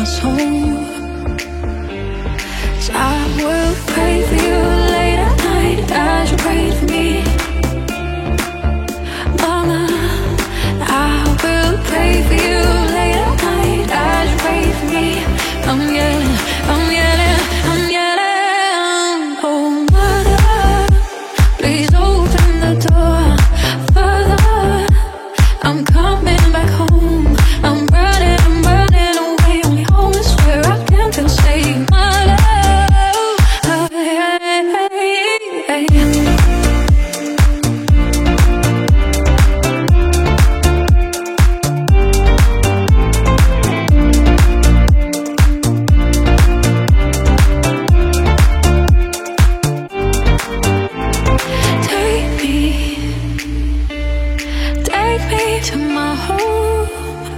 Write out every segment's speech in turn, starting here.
soul. So I will pray for you late at night as you prayed for me, Mama. I will pray for you late at night as you prayed for me. I'm yelling, I'm yelling, I'm yelling. Oh, Mother, please open the door. Father, I'm coming back home. I'm running away. Only home is where I can feel safe. My love, take me to my home.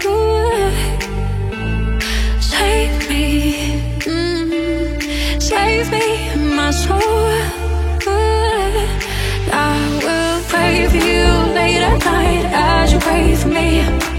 Save me, save me in my soul. I will pray for you late at night as you pray for me.